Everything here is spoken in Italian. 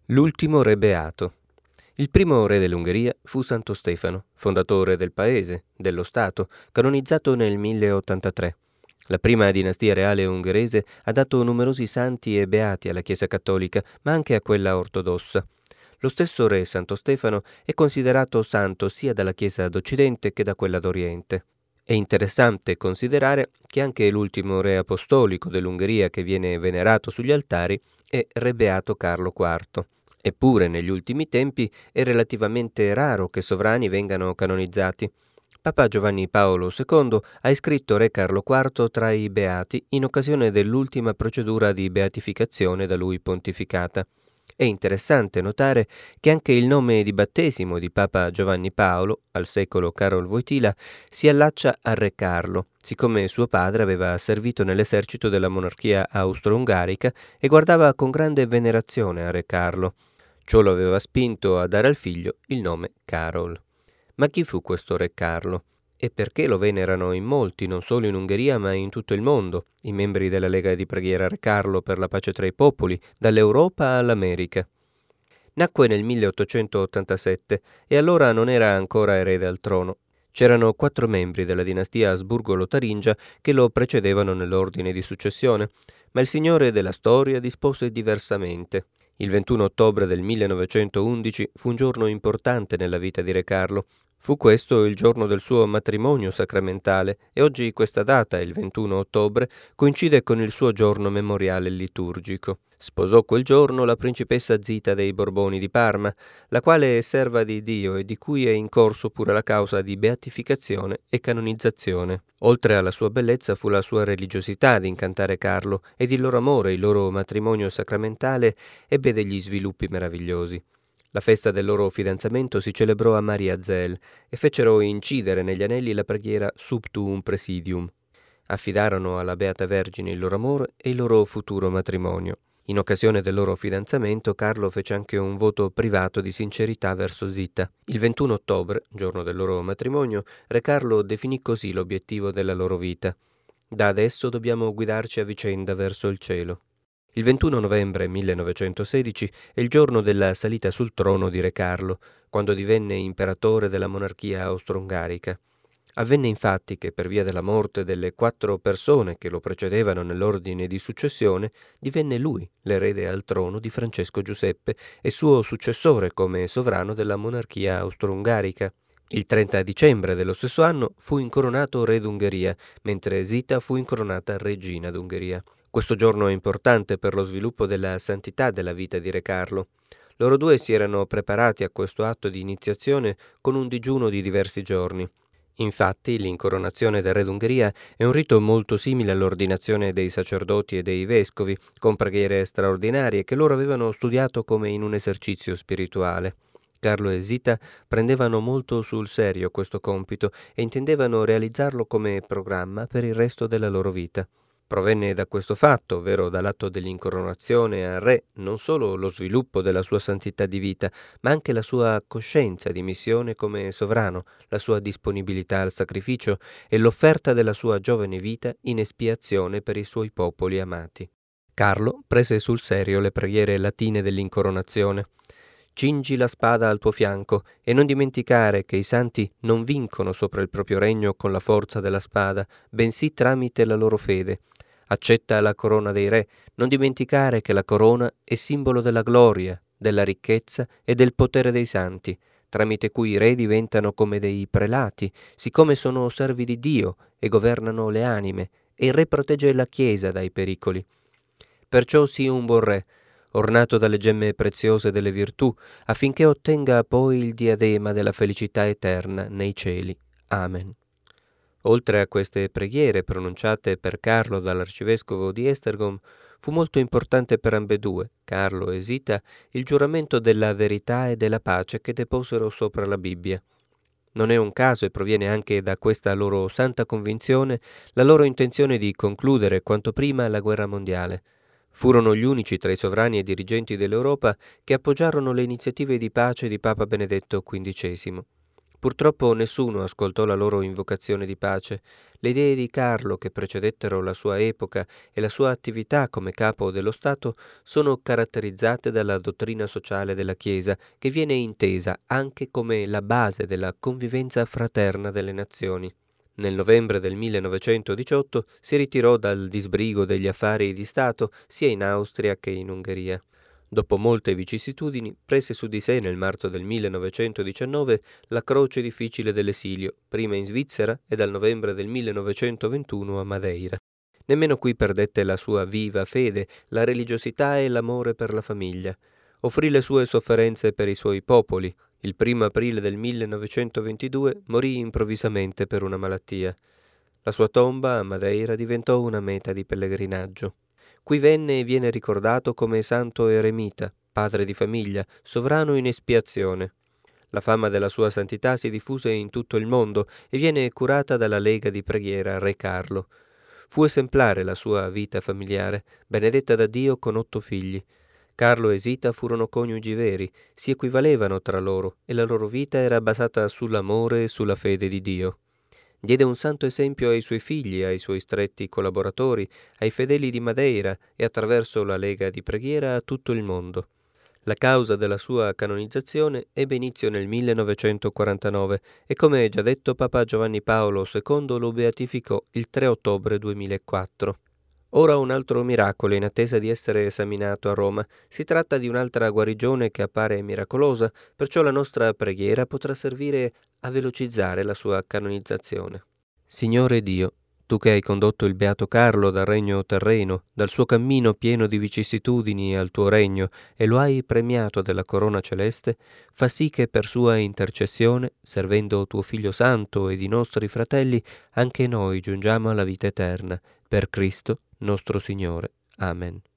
L'ultimo re beato. Il primo re dell'Ungheria fu Santo Stefano, fondatore del paese, dello Stato, canonizzato nel 1083. La prima dinastia reale ungherese ha dato numerosi santi e beati alla Chiesa cattolica, ma anche a quella ortodossa. Lo stesso re Santo Stefano è considerato santo sia dalla Chiesa d'Occidente che da quella d'Oriente. È interessante considerare che anche l'ultimo re apostolico dell'Ungheria che viene venerato sugli altari è Re Beato Carlo IV. Eppure negli ultimi tempi è relativamente raro che sovrani vengano canonizzati. Papa Giovanni Paolo II ha iscritto Re Carlo IV tra i beati in occasione dell'ultima procedura di beatificazione da lui pontificata. È interessante notare che anche il nome di battesimo di Papa Giovanni Paolo, al secolo Karol Wojtyla, si allaccia a Re Carlo, siccome suo padre aveva servito nell'esercito della monarchia austro-ungarica e guardava con grande venerazione a Re Carlo. Ciò lo aveva spinto a dare al figlio il nome Karol. Ma chi fu questo Re Carlo? E perché lo venerano in molti, non solo in Ungheria ma in tutto il mondo, i membri della Lega di Preghiera Re Carlo per la pace tra i popoli, dall'Europa all'America? Nacque nel 1887 e allora non era ancora erede al trono. C'erano 4 membri della dinastia Asburgo-Lotaringia che lo precedevano nell'ordine di successione, ma il Signore della storia dispose diversamente. Il 21 ottobre del 1911 fu un giorno importante nella vita di Re Carlo. Fu questo il giorno del suo matrimonio sacramentale e oggi questa data, il 21 ottobre, coincide con il suo giorno memoriale liturgico. Sposò quel giorno la principessa Zita dei Borboni di Parma, la quale è serva di Dio e di cui è in corso pure la causa di beatificazione e canonizzazione. Oltre alla sua bellezza fu la sua religiosità ad incantare Carlo ed il loro amore, il loro matrimonio sacramentale ebbe degli sviluppi meravigliosi. La festa del loro fidanzamento si celebrò a Mariazell e fecero incidere negli anelli la preghiera Sub tuum presidium. Affidarono alla Beata Vergine il loro amore e il loro futuro matrimonio. In occasione del loro fidanzamento, Carlo fece anche un voto privato di sincerità verso Zita. Il 21 ottobre, giorno del loro matrimonio, Re Carlo definì così l'obiettivo della loro vita. Da adesso dobbiamo guidarci a vicenda verso il cielo. Il 21 novembre 1916 è il giorno della salita sul trono di Re Carlo, quando divenne imperatore della monarchia austro-ungarica. Avvenne infatti che per via della morte delle 4 persone che lo precedevano nell'ordine di successione, divenne lui l'erede al trono di Francesco Giuseppe e suo successore come sovrano della monarchia austro-ungarica. Il 30 dicembre dello stesso anno fu incoronato re d'Ungheria, mentre Zita fu incoronata regina d'Ungheria. Questo giorno è importante per lo sviluppo della santità della vita di Re Carlo. Loro due si erano preparati a questo atto di iniziazione con un digiuno di diversi giorni. Infatti, l'incoronazione del re d'Ungheria è un rito molto simile all'ordinazione dei sacerdoti e dei vescovi, con preghiere straordinarie che loro avevano studiato come in un esercizio spirituale. Carlo e Zita prendevano molto sul serio questo compito e intendevano realizzarlo come programma per il resto della loro vita. Provenne da questo fatto, ovvero dall'atto dell'incoronazione al re, non solo lo sviluppo della sua santità di vita, ma anche la sua coscienza di missione come sovrano, la sua disponibilità al sacrificio e l'offerta della sua giovane vita in espiazione per i suoi popoli amati. Carlo prese sul serio le preghiere latine dell'incoronazione. Cingi la spada al tuo fianco e non dimenticare che i santi non vincono sopra il proprio regno con la forza della spada, bensì tramite la loro fede. Accetta la corona dei re, non dimenticare che la corona è simbolo della gloria, della ricchezza e del potere dei santi, tramite cui i re diventano come dei prelati, siccome sono servi di Dio e governano le anime, e il re protegge la Chiesa dai pericoli. Perciò sii un buon re, ornato dalle gemme preziose delle virtù, affinché ottenga poi il diadema della felicità eterna nei cieli. Amen. Oltre a queste preghiere pronunciate per Carlo dall'arcivescovo di Esztergom, fu molto importante per ambedue, Carlo e Zita, il giuramento della verità e della pace che deposero sopra la Bibbia. Non è un caso e proviene anche da questa loro santa convinzione la loro intenzione di concludere quanto prima la guerra mondiale. Furono gli unici tra i sovrani e dirigenti dell'Europa che appoggiarono le iniziative di pace di Papa Benedetto XV. Purtroppo nessuno ascoltò la loro invocazione di pace. Le idee di Carlo che precedettero la sua epoca e la sua attività come capo dello Stato sono caratterizzate dalla dottrina sociale della Chiesa, che viene intesa anche come la base della convivenza fraterna delle nazioni. Nel novembre del 1918 si ritirò dal disbrigo degli affari di Stato sia in Austria che in Ungheria. Dopo molte vicissitudini, prese su di sé nel marzo del 1919 la croce difficile dell'esilio, prima in Svizzera e dal novembre del 1921 a Madeira. Nemmeno qui perdette la sua viva fede, la religiosità e l'amore per la famiglia. Offrì le sue sofferenze per i suoi popoli. Il 1 aprile del 1922 morì improvvisamente per una malattia. La sua tomba a Madeira diventò una meta di pellegrinaggio. Qui venne e viene ricordato come santo eremita, padre di famiglia, sovrano in espiazione. La fama della sua santità si diffuse in tutto il mondo e viene curata dalla Lega di Preghiera Re Carlo. Fu esemplare la sua vita familiare, benedetta da Dio con 8 figli. Carlo e Sita furono coniugi veri, si equivalevano tra loro e la loro vita era basata sull'amore e sulla fede di Dio. Diede un santo esempio ai suoi figli, ai suoi stretti collaboratori, ai fedeli di Madeira e attraverso la Lega di Preghiera a tutto il mondo. La causa della sua canonizzazione ebbe inizio nel 1949 e, come già detto, Papa Giovanni Paolo II lo beatificò il 3 ottobre 2004. Ora un altro miracolo in attesa di essere esaminato a Roma. Si tratta di un'altra guarigione che appare miracolosa, perciò la nostra preghiera potrà servire a velocizzare la sua canonizzazione. Signore Dio, tu che hai condotto il Beato Carlo dal regno terreno, dal suo cammino pieno di vicissitudini al tuo regno, e lo hai premiato della corona celeste, fa sì che per sua intercessione, servendo tuo Figlio Santo ed i nostri fratelli, anche noi giungiamo alla vita eterna. Per Cristo nostro Signore. Amen.